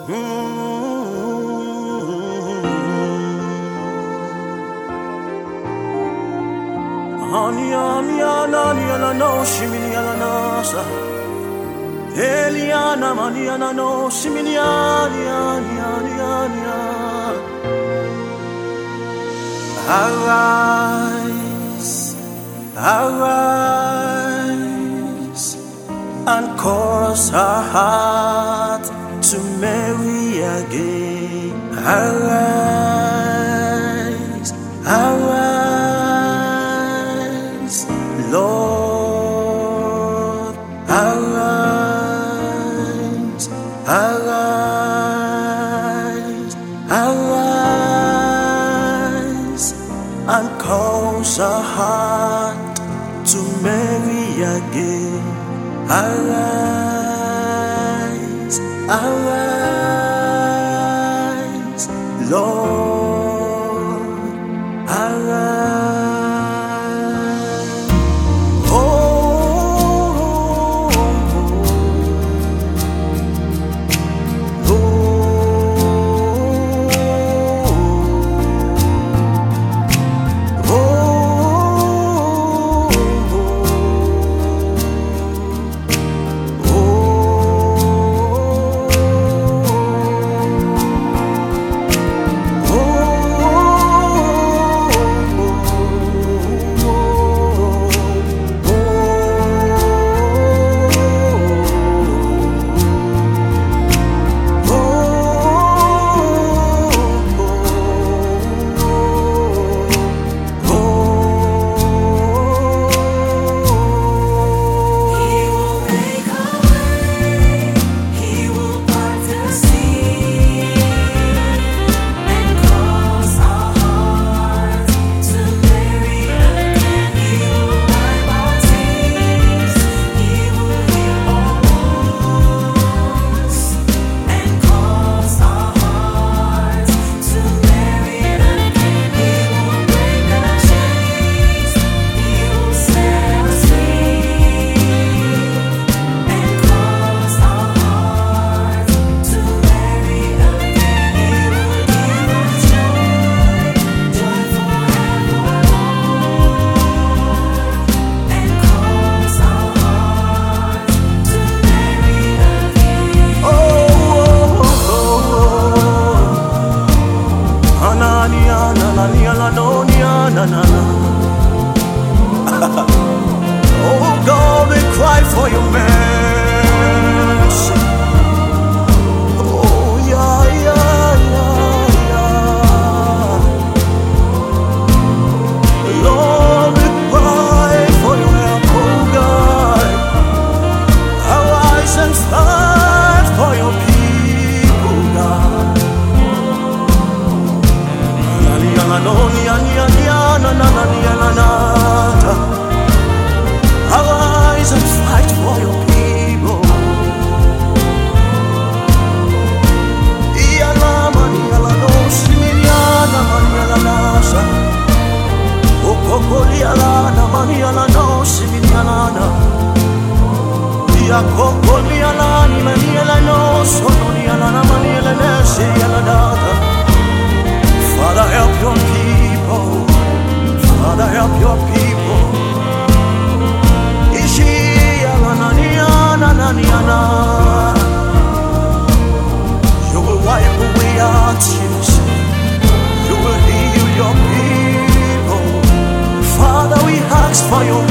Eliana maniana no similiania. Arise, arise, and cause our heart to marry again. Arise, arise, Lord, arise, arise, arise, and cause our heart to marry again. Arise, arise, Lord, arise. Oh, oh, oh God, we cry for your mercy. Oh yeah, yeah, yeah, yeah. Lord, we cry for your help, oh God. Arise and fight for your people, God. Arise and fight for your people. Father, help your people. Father, help your people. You will wipe away our tears. You will heal your people. Father, we ask for your